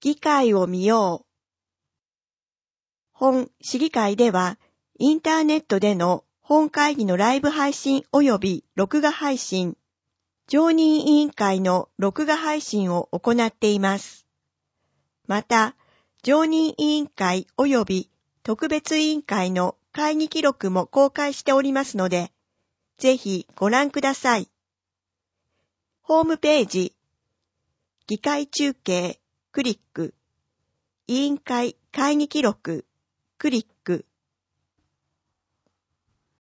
議会を見よう。本市議会では、インターネットでの本会議のライブ配信及び録画配信、常任委員会の録画配信を行っています。また、常任委員会及び特別委員会の会議記録も公開しておりますので、ぜひご覧ください。ホームページ、議会中継、クリック、委員会会議記録、クリッ